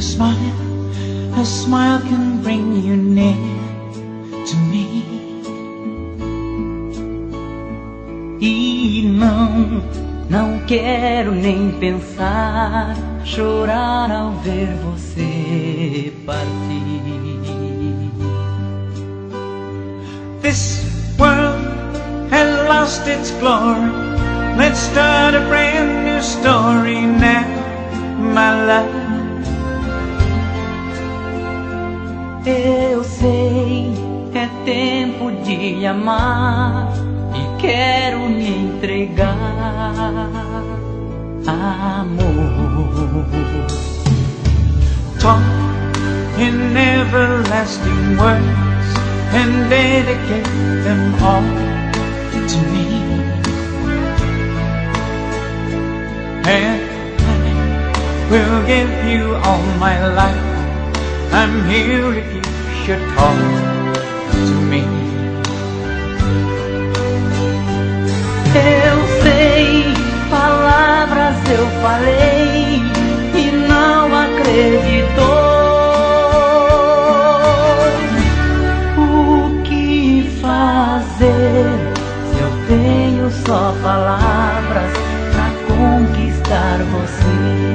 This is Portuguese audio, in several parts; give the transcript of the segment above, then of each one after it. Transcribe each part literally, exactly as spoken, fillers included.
smile, a smile can bring you near to me. E não, não quero nem pensar, chorar ao ver você partir. This world has lost its glory. Let's start a brand new story now, my love. Eu sei, é tempo de amar e quero me entregar, amor. Talk in everlasting words and dedicate them all to me. And I will give you all my life. I'm here if you should call to me. Eu sei, palavras eu falei e não acreditou. O que fazer se eu tenho só palavras pra conquistar você?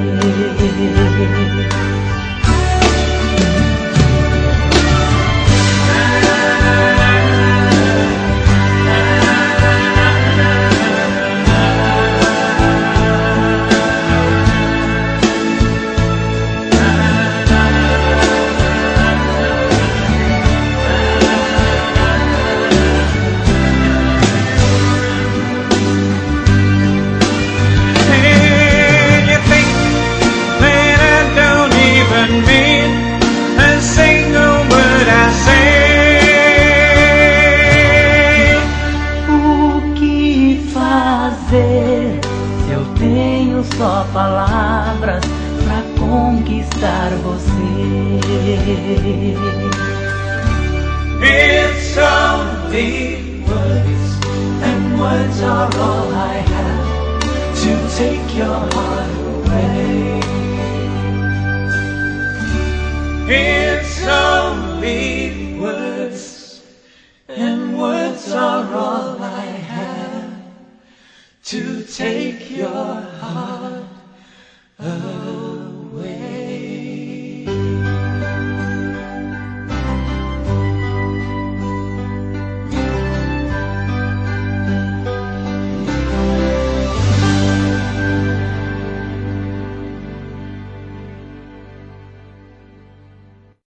Só palavras pra conquistar você. It's only words, and words are all I have to take your heart away.